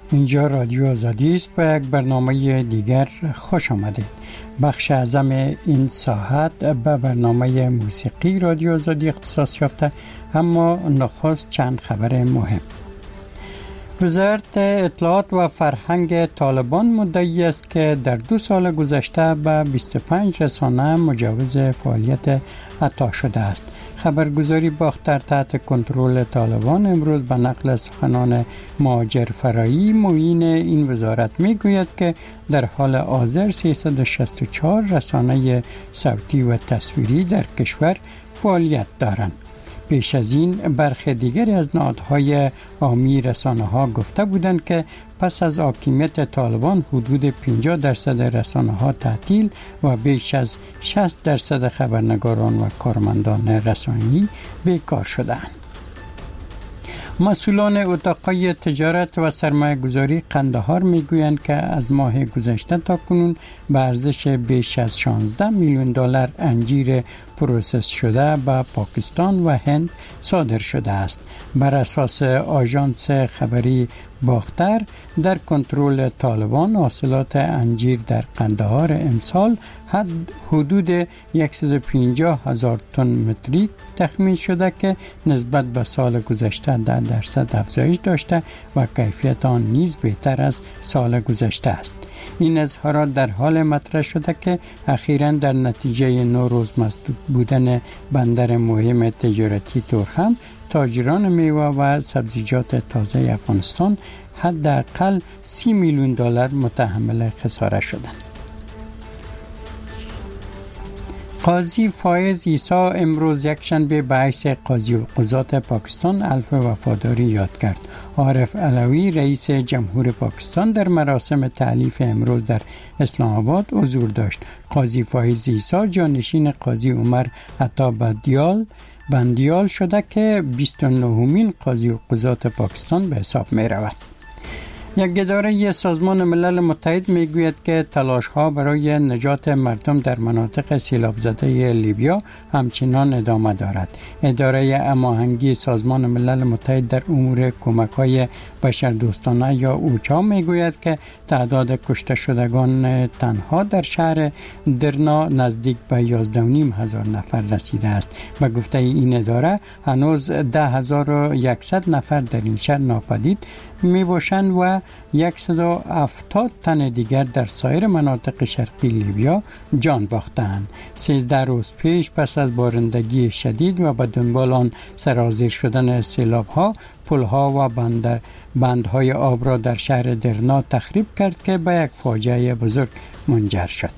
اینجا رادیو آزادی است و یک برنامه دیگر خوش آمدید. بخش اعظم این ساعت به برنامه موسیقی رادیو آزادی اختصاص یافته، اما نخست چند خبر مهم. وزارت اطلاعات و فرهنگ طالبان مدعی است که در 2 سال گذشته به 25 رسانه مجوز فعالیت عطا شده است. خبرگزاری باختر تحت کنترل طالبان امروز به نقل سخنان مهاجر فرایی معین این وزارت میگوید که در حال حاضر 364 رسانه صوتی و تصویری در کشور فعالیت دارند. پیش از این برخی دیگری از نهادهای عامی رسانه‌ها گفته بودند که پس از حاکمیت طالبان حدود 50% رسانه‌ها تعطیل و بیش از 60% خبرنگاران و کارمندان رسانه‌ای بیکار شدند. مسئولان اتاقای تجارت و سرمایه‌گذاری قندهار میگویند که از ماه گذشته تا کنون به ارزش بیش از 16 میلیون دلار انجیر پروسس شده به پاکستان و هند صادر شده است. بر اساس آژانس خبری باختر، در کنترل طالبان حاصلات انجیر در قندهار امسال حدود 150,000 تن متریک تخمین شده که نسبت به سال گذشته 10% افزایش داشته و کیفیت آن نیز بهتر از سال گذشته است. این اظهارات در حال مطرح شده که اخیراً در نتیجه 9 روز مسدود بودن بندر مهم تجارتی تورخم، تاجران میوه و سبزیجات تازه افغانستان حداقل 30 میلیون دلار متحمل خساره شدند. قاضی فایز عیسی امروز یکشنبه به حیث قاضی القضات پاکستان الف وفاداری یاد کرد. عارف علوی رئیس جمهور پاکستان در مراسم تألیف امروز در اسلام آباد حضور داشت. قاضی فایز عیسی جانشین قاضی عمر عطا بندیال شده که 29مین قاضی القضات پاکستان به حساب می رود. یک اداره سازمان ملل متحد میگوید که تلاش‌ها برای نجات مردم در مناطق سیلاب زده لیبیا همچنان ادامه دارد. اداره هماهنگی سازمان ملل متحد در امور کمک‌های بشردوستانه یا اوچا میگوید که تعداد کشته شدگان تنها در شهر درنا نزدیک به 11,500 نفر رسیده است. به گفته این اداره هنوز 10,100 نفر در این شهر ناپدید میباشند و 170 تن دیگر در سایر مناطق شرقی لیبیا جان باختند. 13 روز پیش پس از بارندگی شدید و به دنبال آن سرازیر شدن سیلاب‌ها، پل‌ها و بندهای آب را در شهر درنا تخریب کرد که به یک فاجعه بزرگ منجر شد.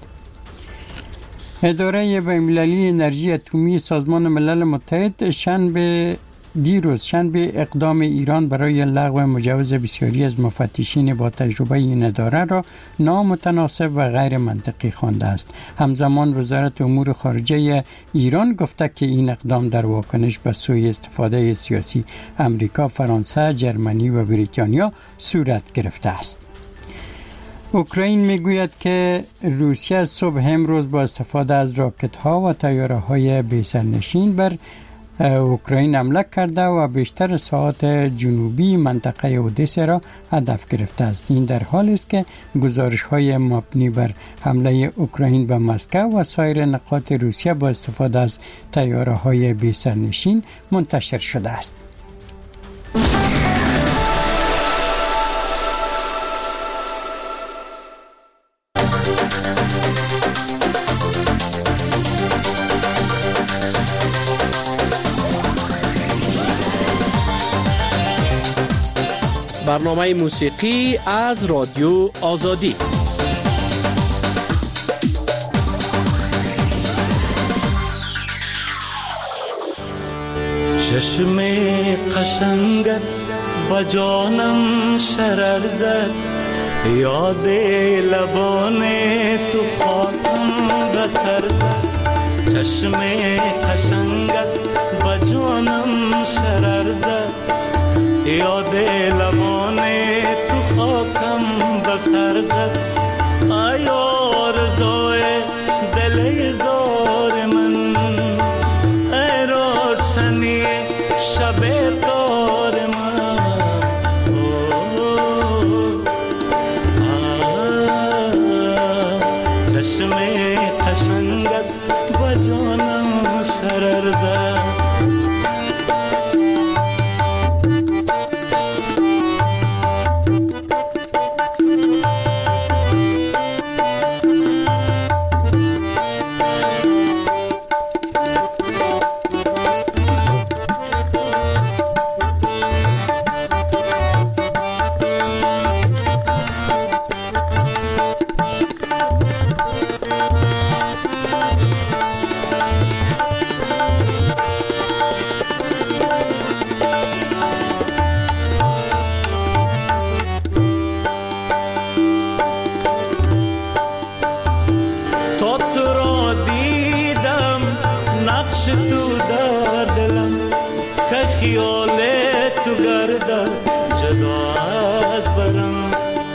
اداره بین‌المللی انرژی اتمی سازمان ملل متحد دیروز شنبه اقدام ایران برای لغو مجوز بسیاری از مفتشین با تجربه این اداره را نامتناسب و غیر منطقی خوانده است. همزمان وزارت امور خارجه ایران گفته که این اقدام در واکنش به سوء استفاده سیاسی امریکا، فرانسه، جرمنی و بریتانیا صورت گرفته است. اوکراین میگوید که روسیه صبح امروز با استفاده از راکت‌ها و طیاره‌های بی‌سرنشین بر اوکراین حمله کرده و بیشتر ساحات جنوبی منطقه اودسا را هدف گرفته است. این در حالی است که گزارش‌های مبنی بر حمله اوکراین به مسکو و سایر نقاط روسیه با استفاده از طیاره‌های بی‌سرنشین منتشر شده است. برنامه موسیقی از رادیو آزادی. چشم قشنگت با جانم شرر زد، یاد لبان تو خاطرم به سر زد. چشم قشنگت با جانم شرر زد، یاد لبان تو خاکم به سر زد. ای آرزوی دل زار من، ای روشنی شب تار من. تو در دلم که خیال تو گردد جدا از برم.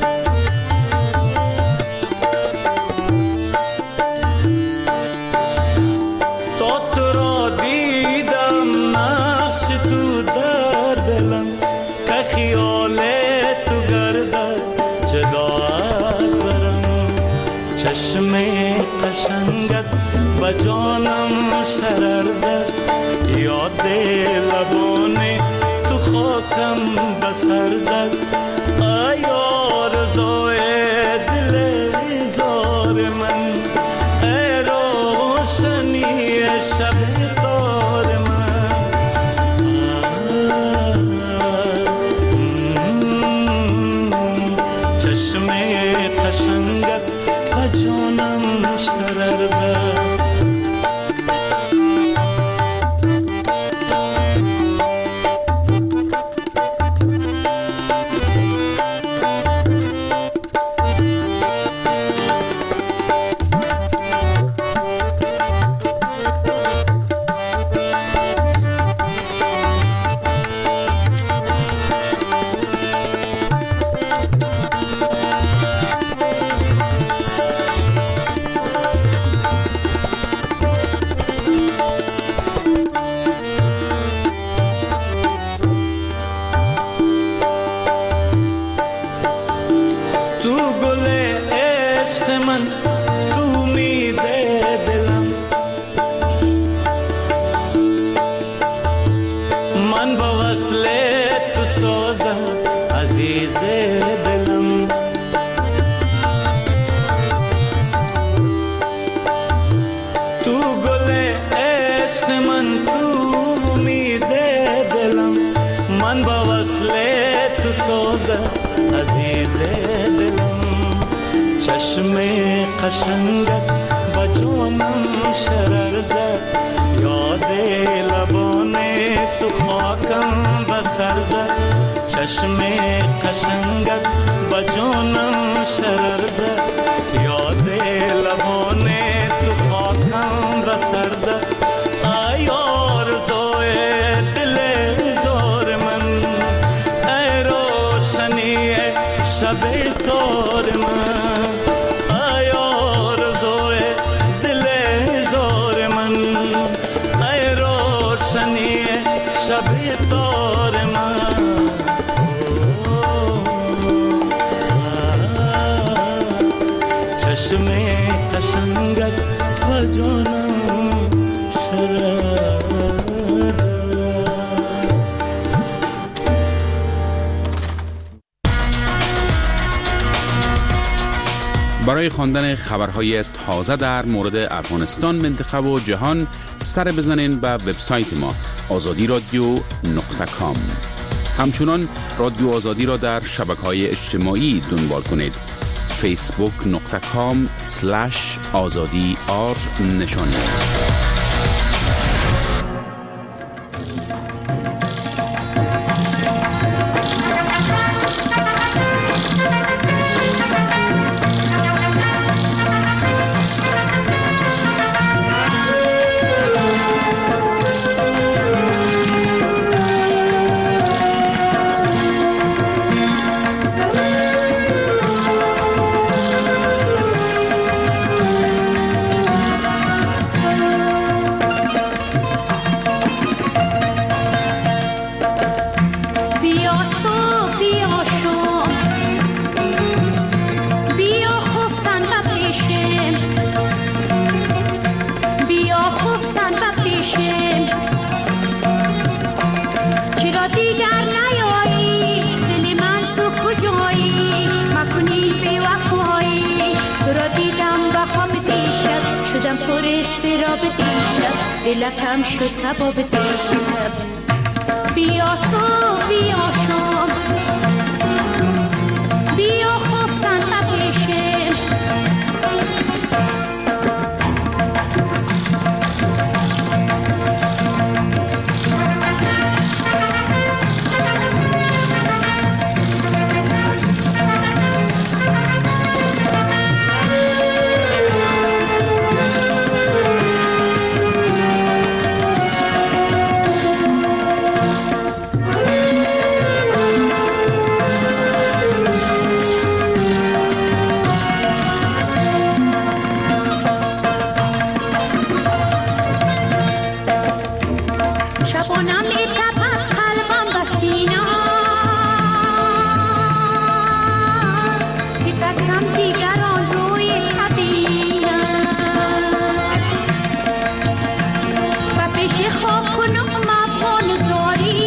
تا تو را دیدم نقش تو در دلم که خیال تو گردد جدا از برم. چشم قشنگت به جانم شرر زد، یاد لبان تو خاکم بسر زد. ای آرزوی دل زار من، ای روشنی شب تار من. چشم قشنگت به جانم شرر زد. چشم قشنگت با جانم شرر زد، یاد لبان تو خاکم بسر زد. چشم قشنگت با جانم شرر زد، یاد لبان تو خاکم بسر زد. ای آرزوی دل زار من، ای روشنی شب تار من. ای آرزوی دل زار من، ای روشنی شب تار من. چشم قشنگت و جانم شرر زد. برای خواندن خبرهای تازه در مورد افغانستان، منطقه و جهان سر بزنین به وبسایت ما azadiradio.com. همچنان رادیو آزادی را در شبکه‌های اجتماعی دنبال کنید. facebook.com/azadi_r نشانی است. دلکم شد کباب دیشب. بیا صبح بیا شام، بیا خفتن بپیشم. بشه خواب کنم مبان زاری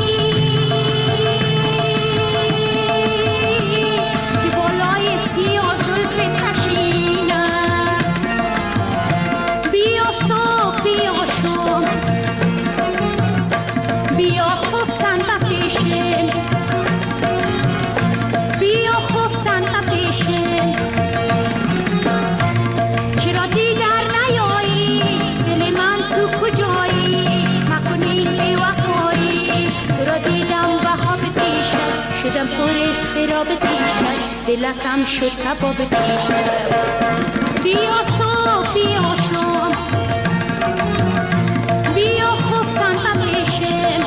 که بالای سیاه زلف کشینم بیا صبح بیا شم بیا خفتن و پیشم بیا خفتن و پیشم چرا دیگر نیایی دل من تو کجایی مکنی بی وفایی تو را دیدم بها بتیشم شدم پر استراب تیشم دلکم شد کباب تیشم بیا صبح بیا شم بیا خفتن و پیشم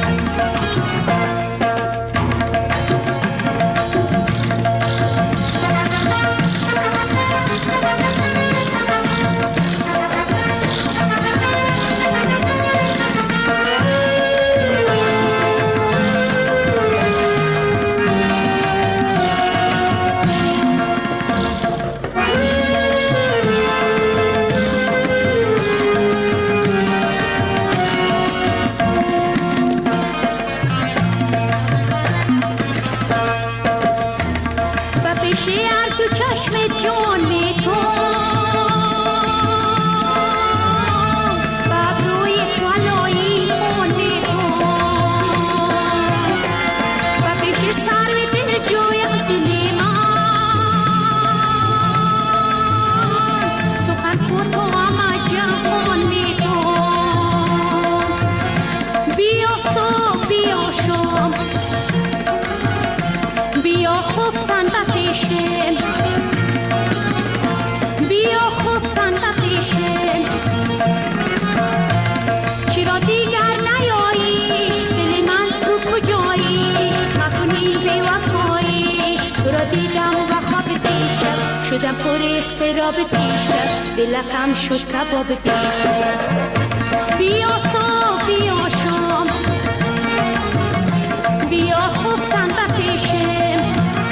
شدم پر استراب تیشم دلکم شد کباب تیشم بیا صبح بیا شم بیا خفتن و پیشم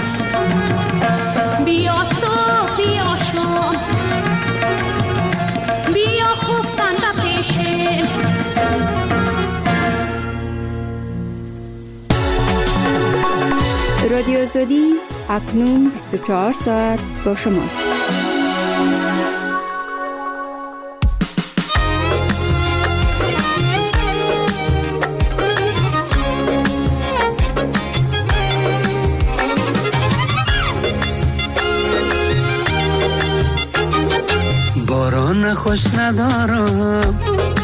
بیا صبح بیا شم بیا خفتن و پیشم رادیو آزادی اکنون 24 ساعت با شماست. باران خوش ندارم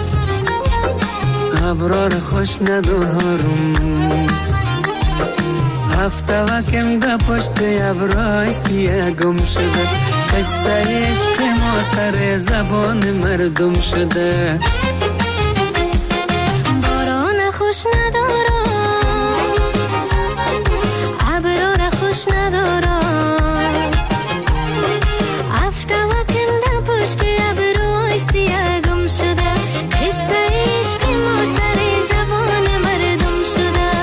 ابرار خوش ندارم هفته وکم ده پشت ابرای سیه گم شده قصه عشق ما سر زبان مردم شده باران خوش ندارم ابرار خوش ندارم هفته وکم ده پشت ابرای سیه گم شده قصه عشق ما سر زبان مردم شده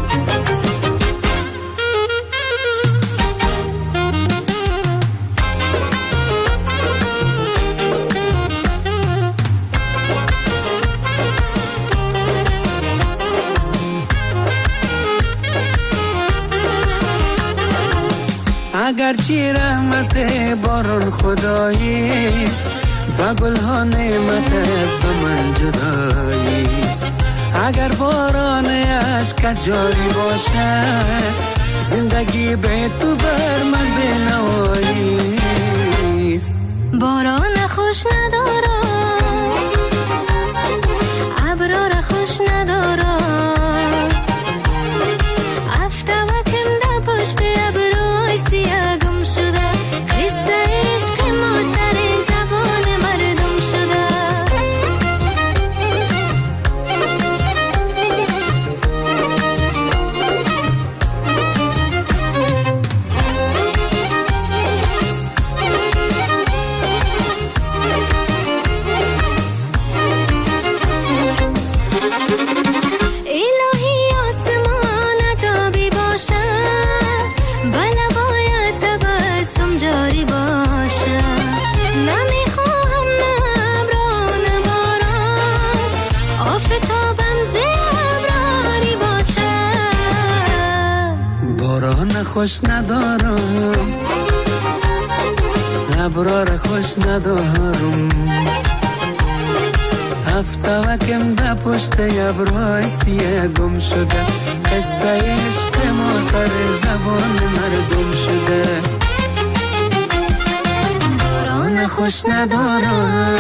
اگرچه رحمت باران خداییست و گلها نعمت از به من جداییست اگر باران عشق جاری باشد زندگی به تو بر من به نواییست باران خوش ندارم ابرار خوش ندارم هفته وکم ده پشت ابرای سیه گم شده قصه عشق ما سر زبان مردم شده آفتابم زبراری باشد. باران خوش ندارم، ابرار خوش ندارم، هفته وکم ده پشت ابرای سیه گم شده، قصه عشق ما سر زبان مردم شده. باران خوش ندارم،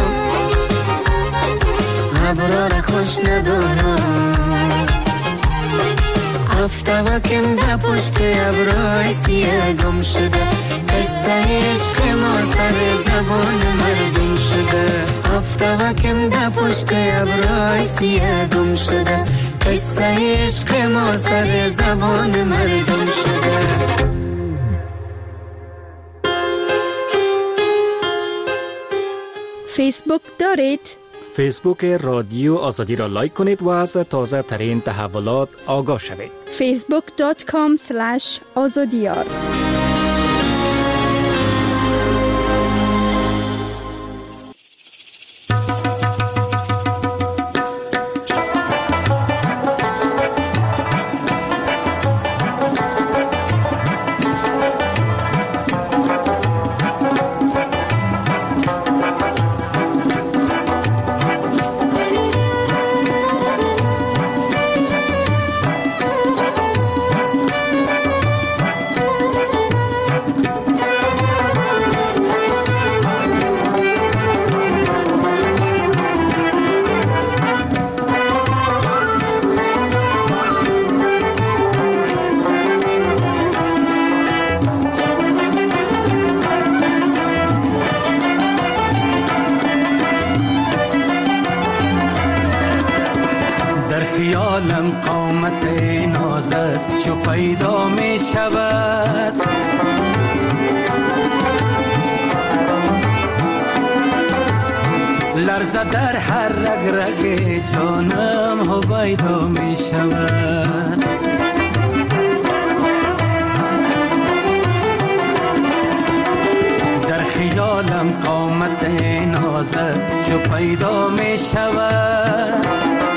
ابرار خوش ندارم، هفته وکم ده پشت ابرای سیه گم شده، قصه عشق ما سر زبان مردم شده. هفته وکم ده پشت ابرای سیه گم شده، قصه عشق ما سر زبان مردم شده. فیسبوک دارید؟ فیسبوک رادیو آزادی را لایک کنید و از تازه ترین تحولات آگاه شوید. facebook.com/azadiyar. خیالم قامت نازت چو پیدا می شود، لرزه در هر رگ رگ جانم هویدا می شود. در خیالم قامت نازت چو پیدا می شود،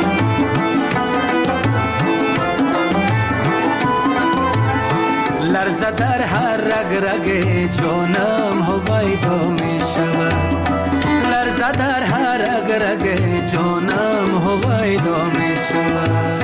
لرزه در هر رگ رگ جانم هویدا می شود، لرزه در هر رگ رگ جانم هویدا می شود.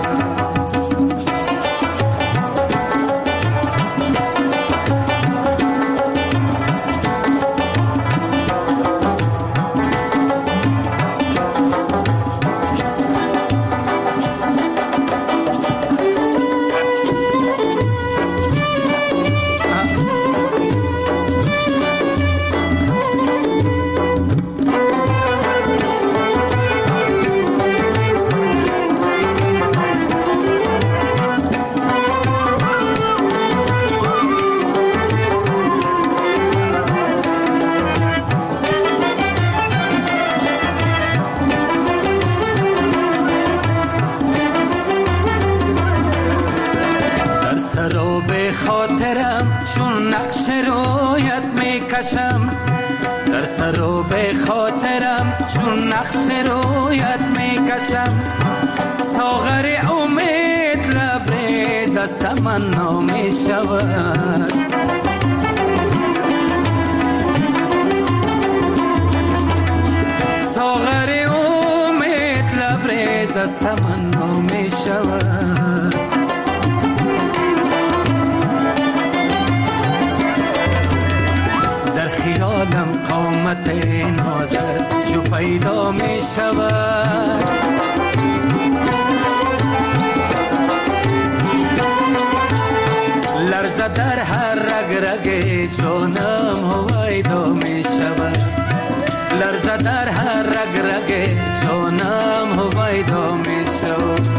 سراب خاطرم چون نقش رویت میکشم، در سراب خاطرم چون نقش رویت میکشم، ساغر امید لبریز از تمنا میشود، ساغر امید لبریز از تمنا میشود. خیالم قامت نازت جو پیدا می شود، لرزه در هر رگ رگ جانم هویدا می شود، لرزه در هر رگ رگ جانم هویدا می شود.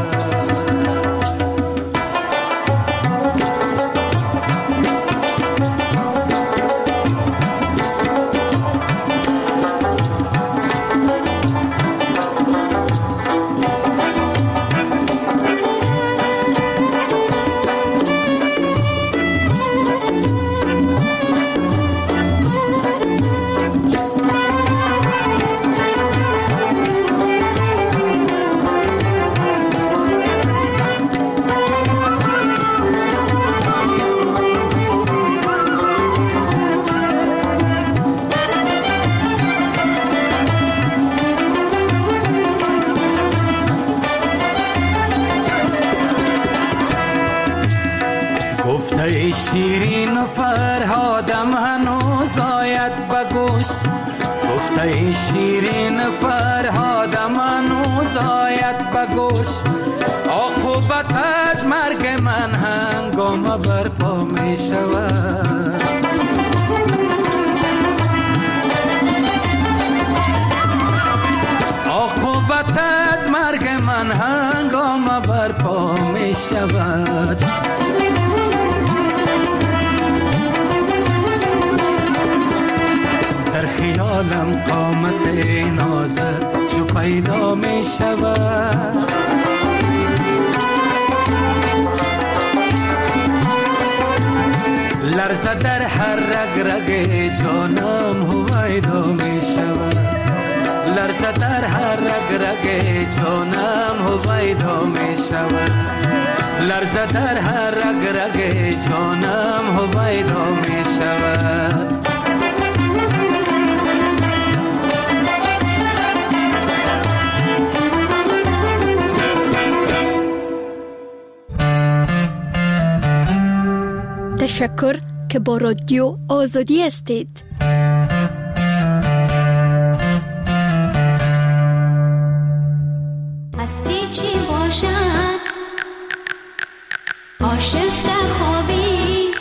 گفتای شیرین و فرهادم هنوز آید بگوش، گفتای شیرین و فرهادم هنوز آید بگوش. عاقبت از مرگ من هنگام برپا می شود. عاقبت از مرگ من هنگام برپا می شود. در خیالم قامت نازت چو پیدا می شود. لرزه در هر رگ رگ جانم هویدا می شود. لرزه در هر رگ رگ جانم هویدا می شود. لرزه در هر رگ رگ جانم هویدا می شود. تشکر که با رادیو آزادی هستید. هستی چی باشد آشفته خوابی،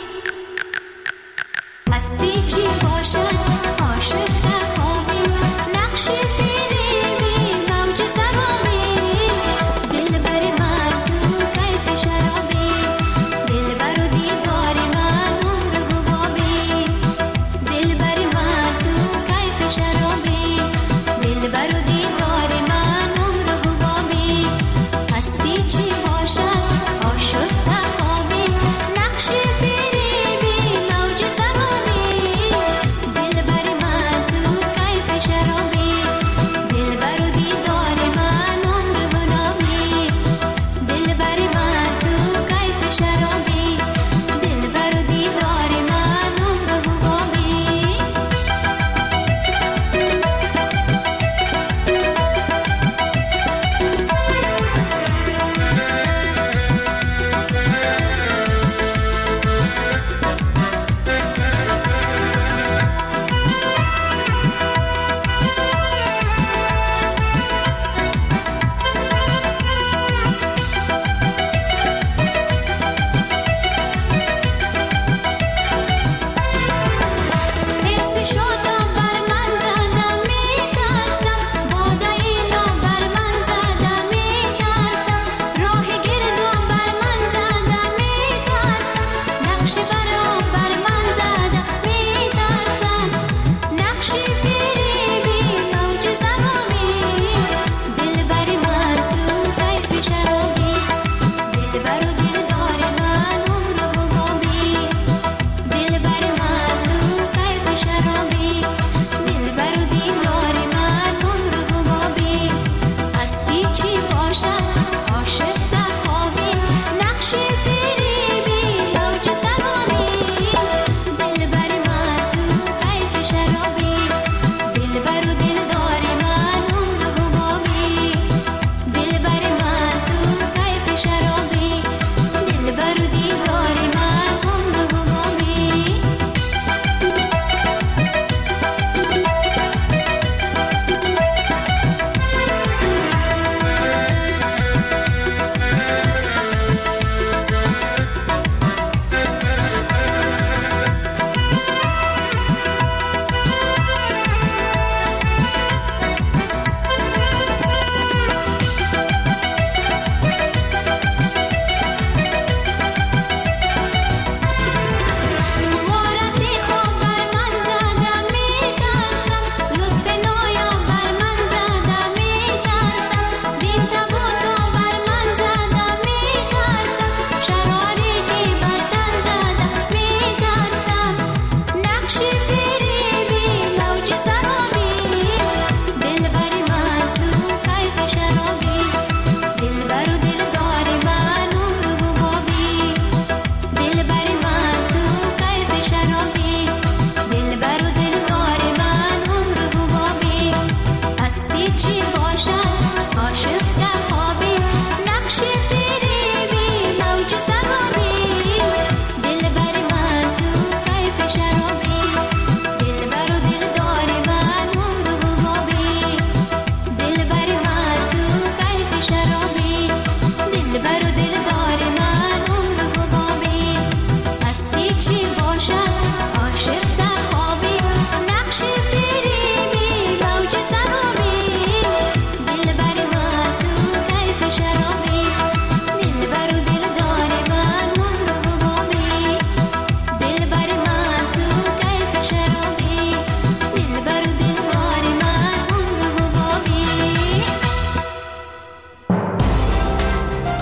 هستی چی باشد آشفته خوابی، نقش فریبی موج زرابی، دل بری من تو کیف شرابی، دل برو دیدار من عمر حبابی، دل بری من تو کیف شرابی، دل برو دیدار من عمر حبابی. هستی چی باشد آشفته خوابی، نقش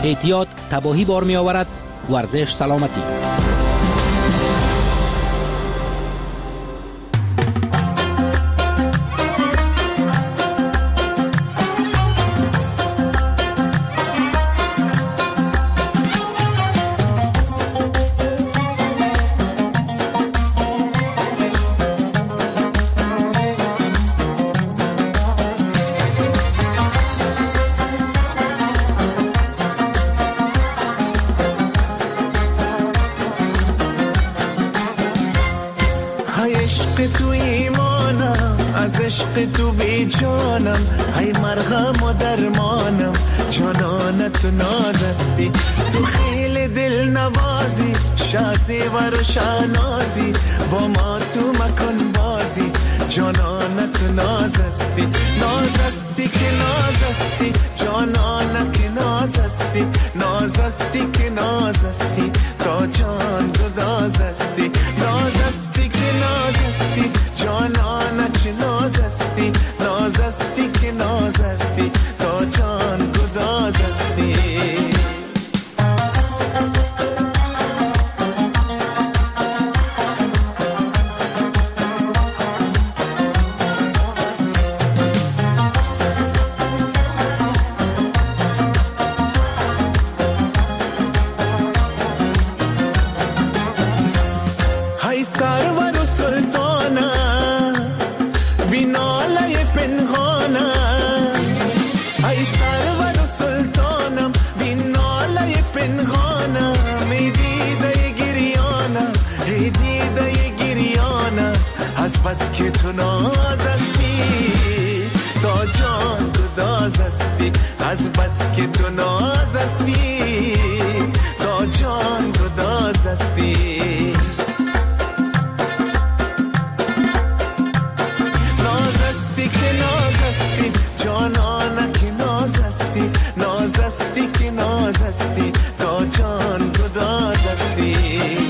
اعتیاد تباهی بار می آورد. ورزش سلامتی. تو ایمانم، از عشق تو بی جانم، ای مرهم و درمانم، جانانت تو نازستی، تو خیلی دل نوازی، شازی و روشنازی، با ما تو مکن بازی، جانانت تو نازستی، نازستی که نازستی، جانانت که نازستی، نازستی که نازستی، تا جان گدازستی، نازستی که نازستی، جانانت چه نازستی، نازستی که نازستی، تا جان گدازستی. سرور و سلطانم بیناله پنهانم، ای سرور و سلطانم بیناله پنهانم، ای دیده گریانم، ای دیده گریانم، از بس که تو نازستی تا جان گدازستی، از بس که تو نازستی تا جان گدازستی. نازستی که نازستی تا جان گدازستی.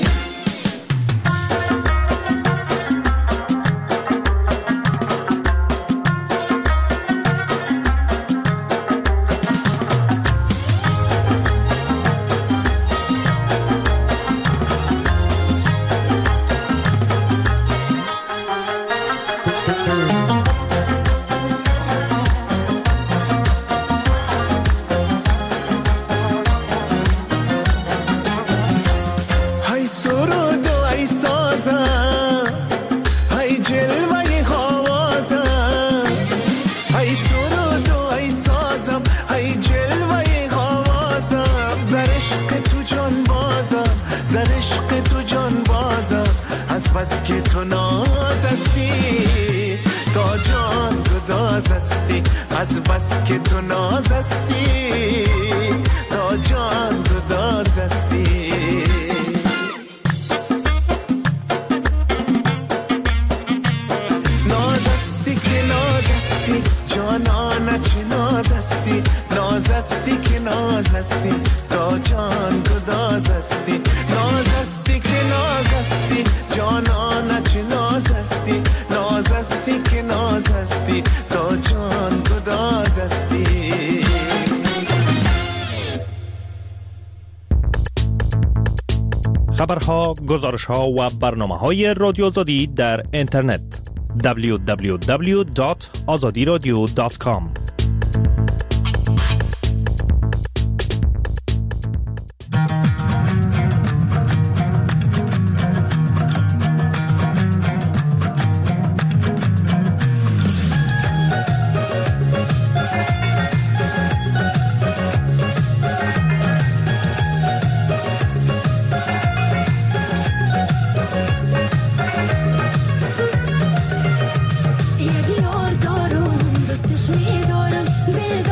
بس که تو نازستی تا جان گدازستی، از بس که تو نازستی تا جان گدازستی. نازستی که نازستی، جانانت چه نازستی، نازستی که نازستی تا جان گدازستی، نازستی که نازستی، جانانت چه نازستی، نازستی که نازستی تا جان گدازستی. خبرها، گزارشها و برنامه‌های رادیو آزادی در اینترنت www.azadiradio.com. یه دیار دارم، دوستش می‌دارم،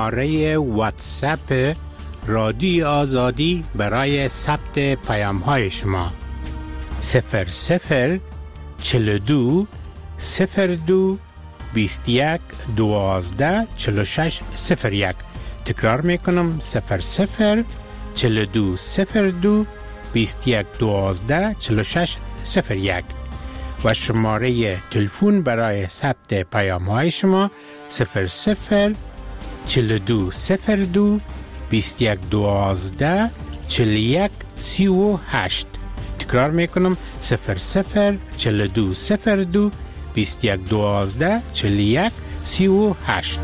شماره واتساپ رادیو آزادی برای ثبت پیام‌های شما 00 42 02 21 12 46 01. تکرار میکنم 00 42 02 21 12 46 01 و شماره تلفن برای ثبت پیام‌های شما 00 42 02 21 12 41 38. تکرار میکنم 00 42 02 21 12 41 38.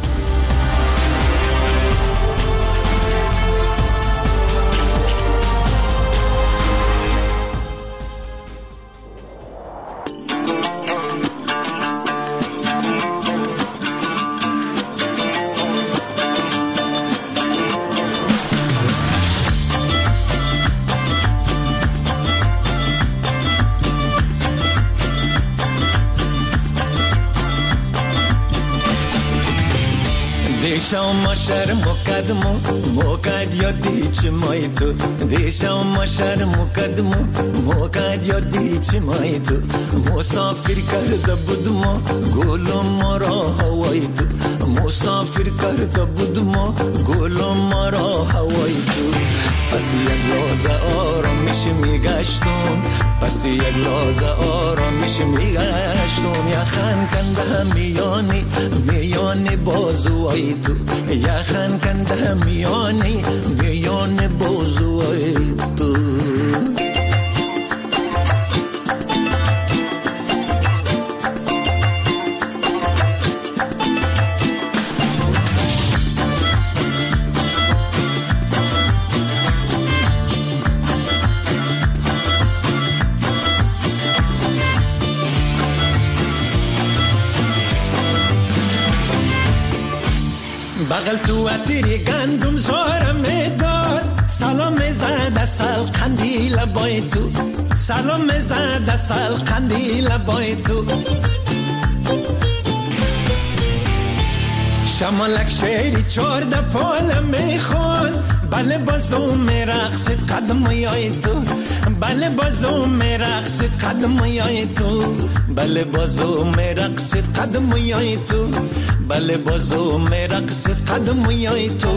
دیشم شهر مقدم یادی چه مای تو دیشم شهر مقدم یادی چه مای تو مسافر کرده بودم گلم مرا هوای تو مسافر کرده بودم گلم مرا هوای تو پس یک لحظه آرامش میگشتم پس یک لحظه آرامش میگشتم یخن کنده میانی بازوی تو یخن کنده میانی بازوی تو بغل تو اتری گندم زارم میداد سلام زد سال قندیل بای تو سلام زد سال قندیل بای تو شمالک شیری چورده پال میخون بله بازو میرقصد قدم یای تو بله بازو میرقصد قدم یای تو بله بازو میرقصد قدم یای تو بله بازو میرقصد قدم یای تو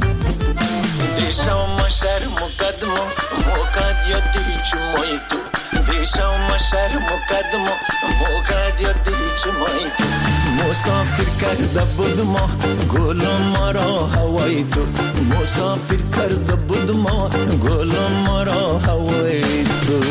دیشم شهر مقدم یادی چه مای تو دیشم شهر مقدم یادی چه مای تو مسافر کرده بودم گلم مرا هوای تو مسافر کرده بودم گلم مرا هوای تو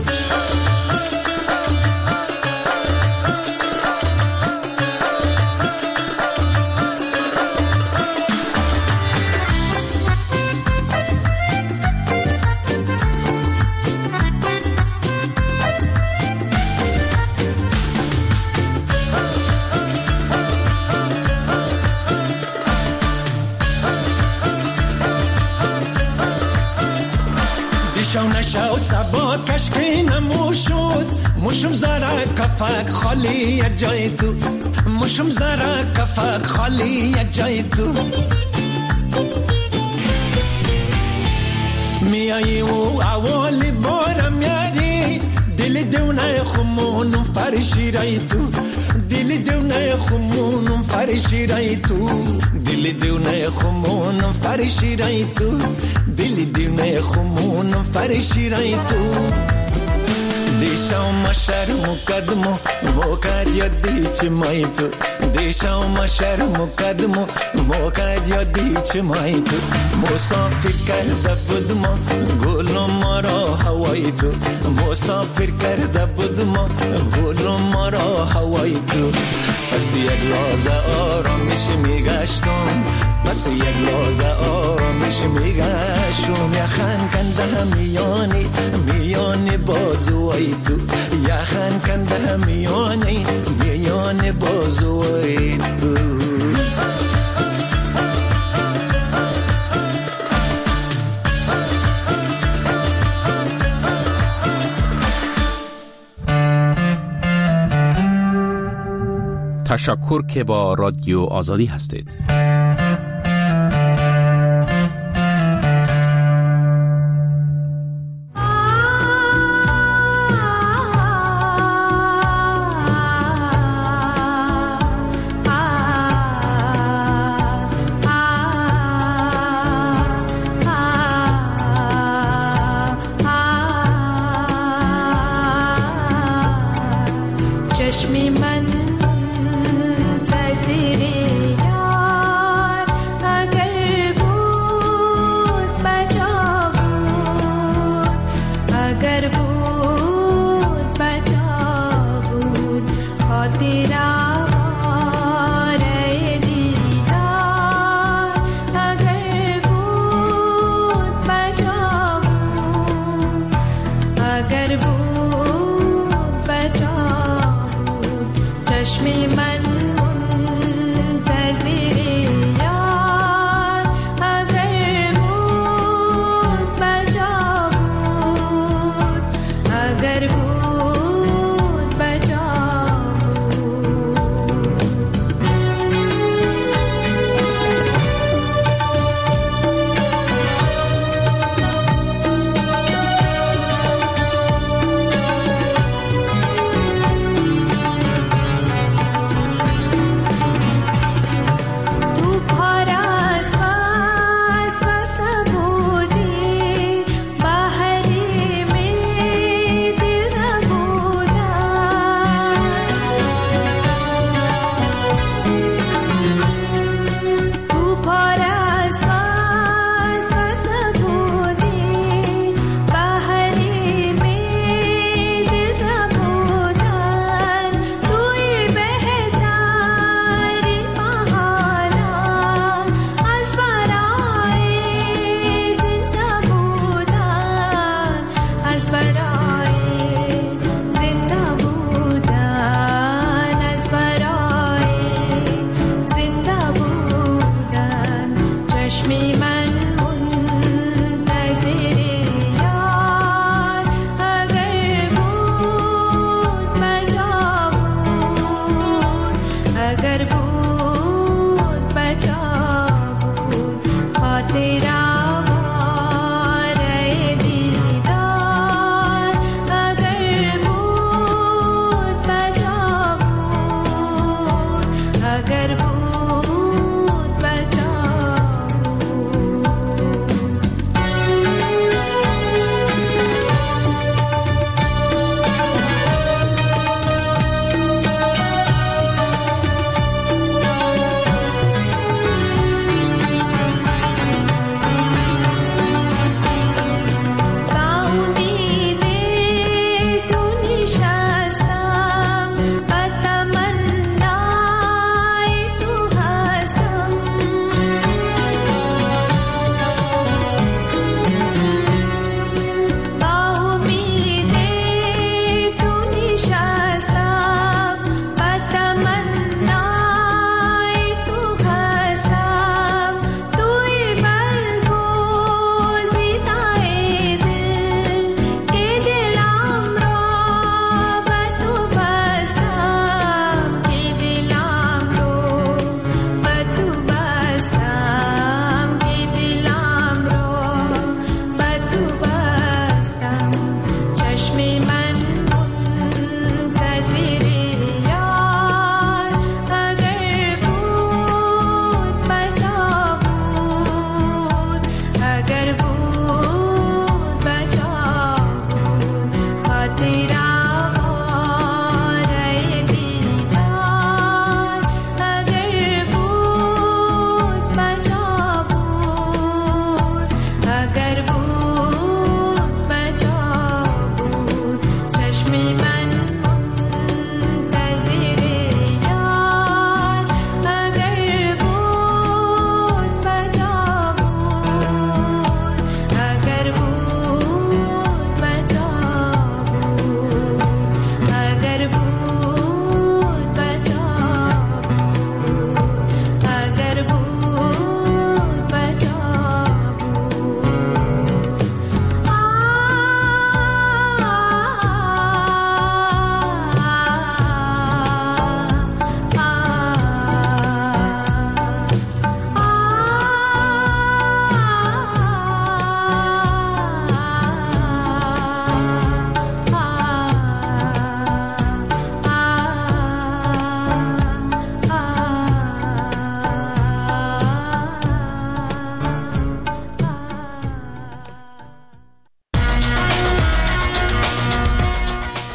نشود سبا کشکی نموشود مشم زره کفک خالی یک جای تو مشم زره کفک خالی یک جای تو میایی و اولی بارم یاری دل دونه خمونم فرشی رای تو دل دونه خمونم فرشی رای تو دل دونه خمونم فرشی رای تو دل دونه خمونم فرشی رای تو دیشم شهر مقدم یادی چه مای تو دیشم شهر مقدم یادی چه مای تو مسافر کرده بودم گلم مرا هوای تو مسافر کرده بودم گلم مرا هوای تو پس یک لحظه آرامش میگشتم پس یک لحظه آرامش میگشتم یخن کنده میانی بازوی تو یخن کنده میانی بازوی تو تشکر که با رادیو آزادی هستید.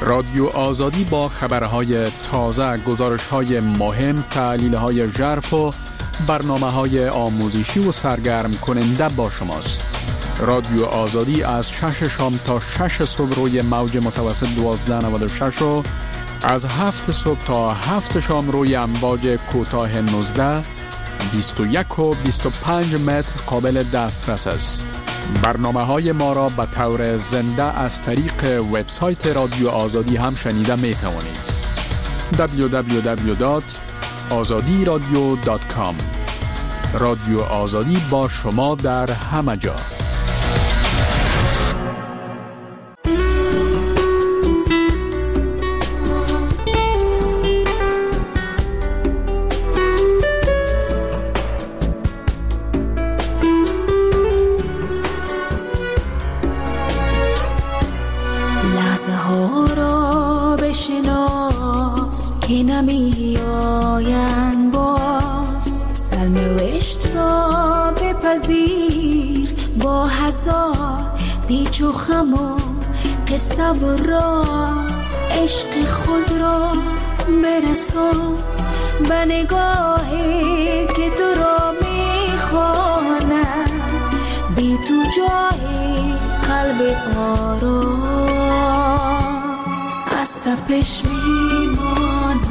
رادیو آزادی با خبرهای تازه، گزارش‌های مهم، تحلیل‌های ژرف و برنامه‌های آموزشی و سرگرم کننده با شماست. رادیو آزادی از 6 شام تا 6 صبح روی موج متوسط 1296 و از 7 صبح تا 7 شام روی امواج کوتاه 19، 21 و 25 متر قابل دسترس است. برنامه‌های ما را به طور زنده از طریق وبسایت رادیو آزادی هم شنیده می توانید. www.azadiradio.com. رادیو آزادی با شما در همه جا. نمی آیند باز، سرنوشت را بپذیر با هزار پیچ و خم و قصه و راز. عشق خود را برسان به نگاهی که تو را می خواند، بی تو جای قلب آرام از تپش می ماند.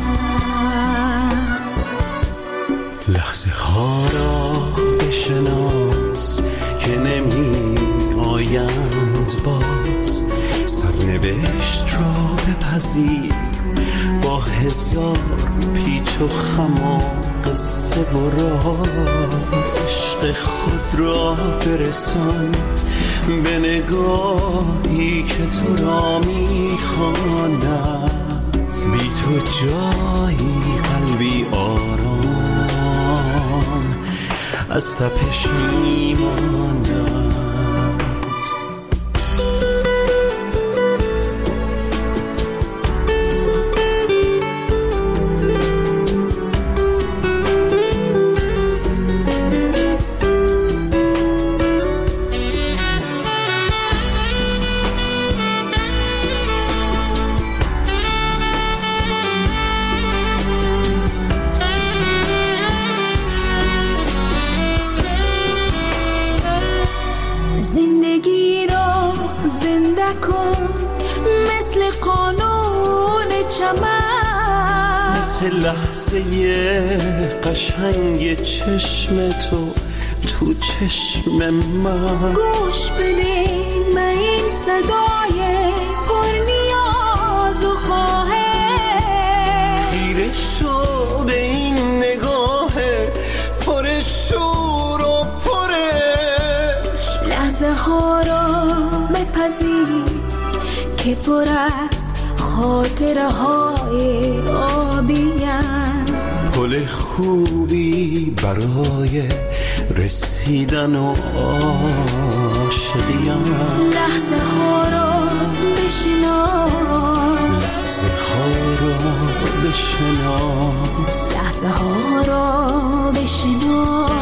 لحظه ها را بشناس که نمی آیند باز، سرنوشت را بپذیر با هزار پیچ و خم و قصه و راز. عشق خود را برسان به نگاهی که تو را می خواند، بی تو جایی قلبی آرام از تپش می ماند. لحظه قشنگ چشم تو چشم من، گوش بده به این صدای پر نیاز و خواهش، خیره شو به این نگاه پر شور و پرش. لحظه ها را بپذیر که پر از خاطره های آبی‌اند، پل خوبی برای رسیدن و عاشقی‌اند. لحظه ها را بشناس، لحظه ها را بشناس، لحظه ها را بشناس.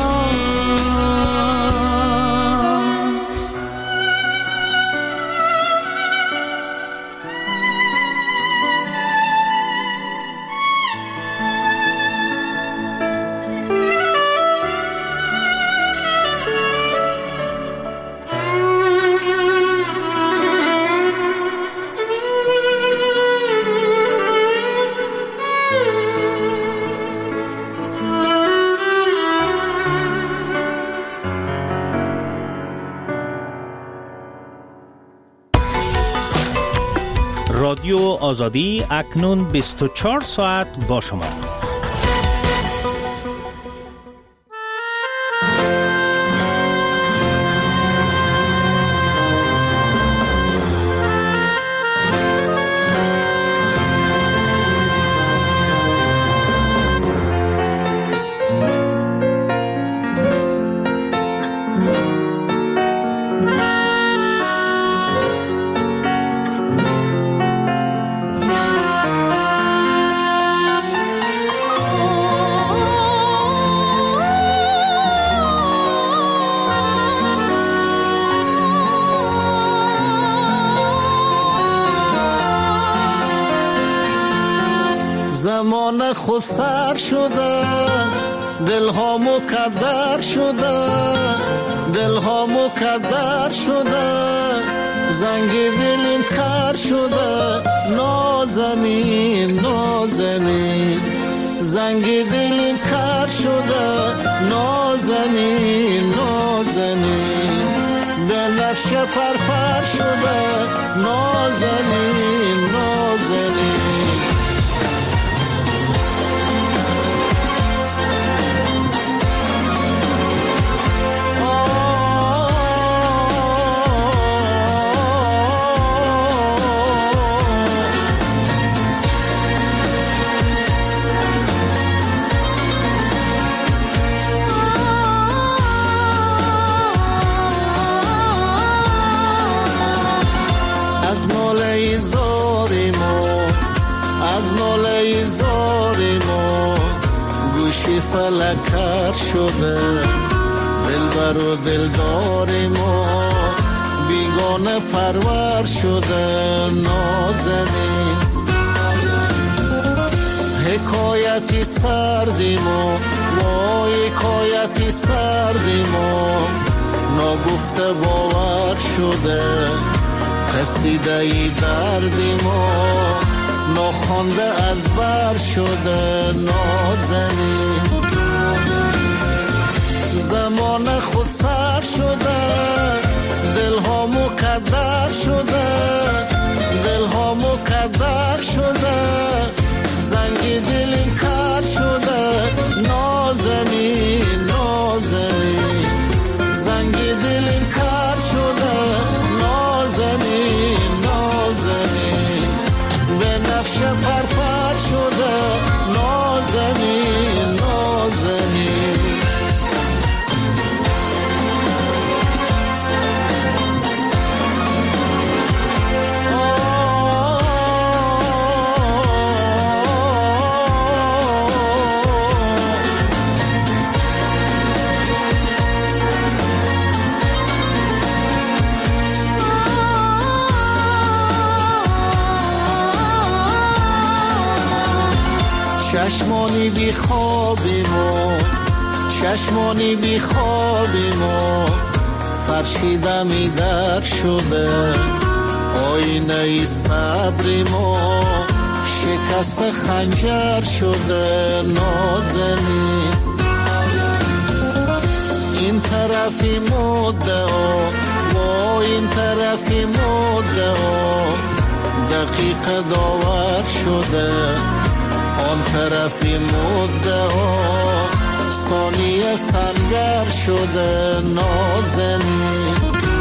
رادیو آزادی اکنون 24 ساعت با شما. خود سر شده، دل ها مکدر شده، دل ها مکدر شده، زنگ دلیم کر شده، نازنین نازنین، زنگ دلیم کر شده، نازنین نازنین، به نفش پرپر شده، نازنین نازنین. از ناله زاری ما گوشی فلکر شده، دلبر و دلدار ما بیگانه پرور شده، نازنین. حکایتی سردی ما، وای حکایتی سردی ما، نگفته باور شده، قصیده ای دردی ما، ناخوانده از بر شده، نازنین. زمان خود سر شده، دل ها مکدر شده، دل ها مکدر شده، زنگ دلیم کر شده، نازنین نازنین، زنگ دلیم کر شده، نازنین نازنین، به نفش پرپر شده، نازنین نازنین. چشمانی بی خوابی ما، چشمانی بی خوابی ما، فرشیدمی در شده، آینه ای صبری ما شکست خنجر شده، نازنین. این طرفی مدعا و این طرفی مدعا، دقیق داور شده، آن طرفی مدعا ثانیه سنگر شده، نازنین.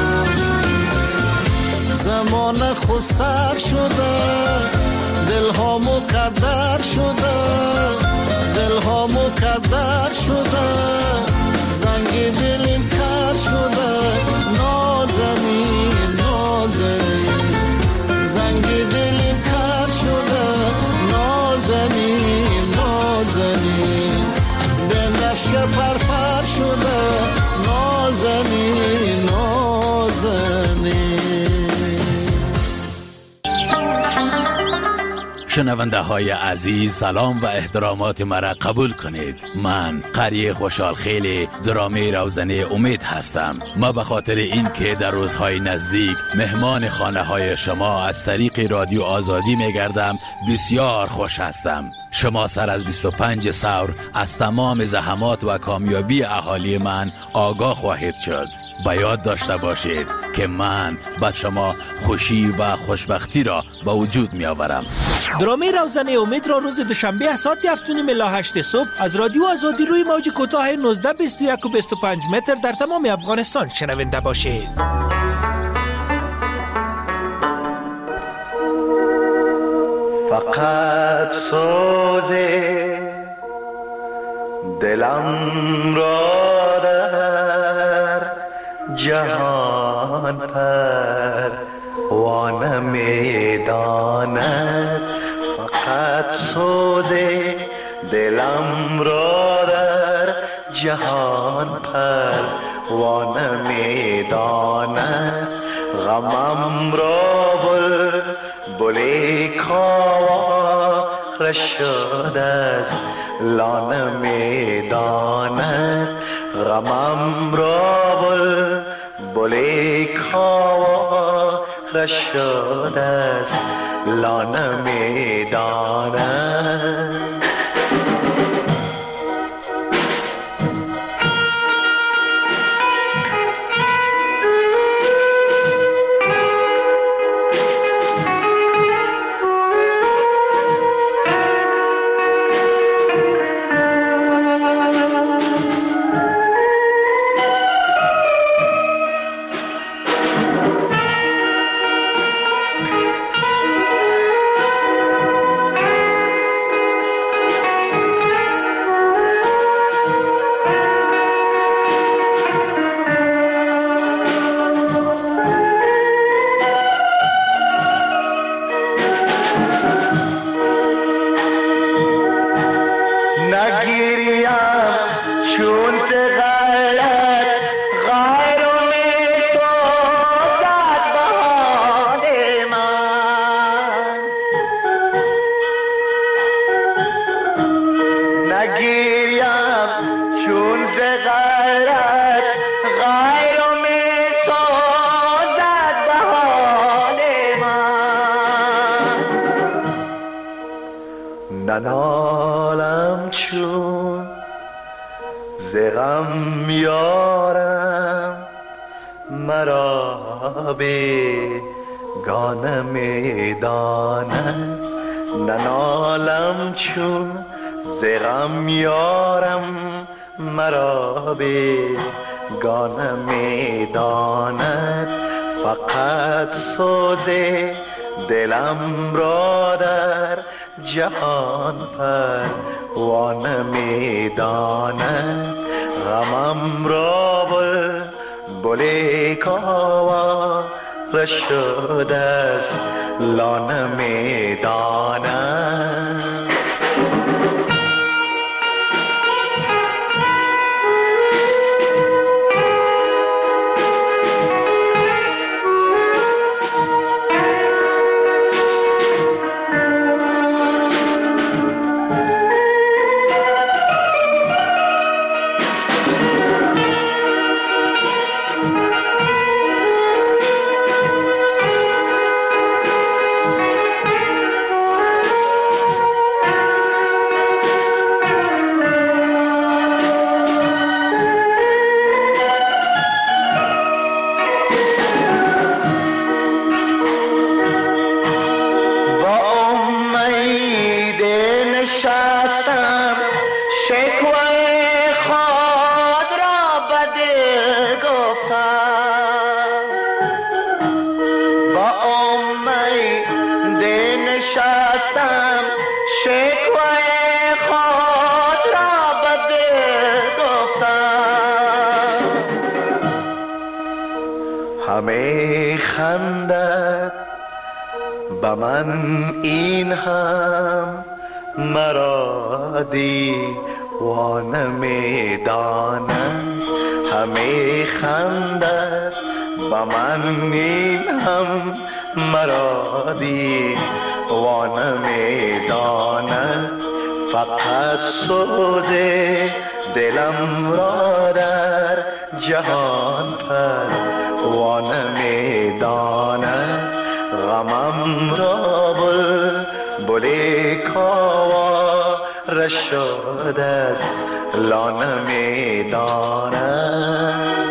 زمان خود سر شده، دل ها مکدر شده، دل ها مکدر شده، زنگ دلیم کر شده، نازنین نازنین، زنگ دلیم کر شده، نازنین نازنین، به نفش پرپر شده، نازنین نازنین. شنونده های عزیز، سلام و احترامات مرا قبول کنید. من قری خوشحال خیلی درامه روزنه امید هستم. ما به خاطر این که در روزهای نزدیک مهمان خانه های شما از طریق رادیو آزادی میگردم بسیار خوش هستم. شما سر از 25 ثور از تمام زحمات و کامیابی اهالی من آگاه خواهید شد. با یاد داشته باشید که من با شما خوشی و خوشبختی را به وجود می آورم. درامه روزنه امید را روز دوشنبه از ساعت 7:30 الی 8 صبح از رادیو آزادی روی موج کوتاه 19، 21 و 25 متر در تمام افغانستان شنونده باشید. فقط سوز دلم را در جهان پروانه می‌داند، فقط سوز دلم را در جهان پروانه می‌داند، غمم را بلبل کاوا رشد است لانه میداند غمم را بل کاوا رشد است لانه میداند ننالم چون ز غم یارم مرا بیگانه میداند ننالم چون ز غم یارم مرا بیگانه میداند فقط سوز دلم را در جهان پروانه میداند غمم را بل کاوا رشد است لانه میداند همه خندد به من این هم مرا دیوانه میداند همه خندد به من این هم مرا دیوانه میداند فقط سوز دلم را در جهان پروانه میداند غمم را بل کاوا رشد است لانه میداند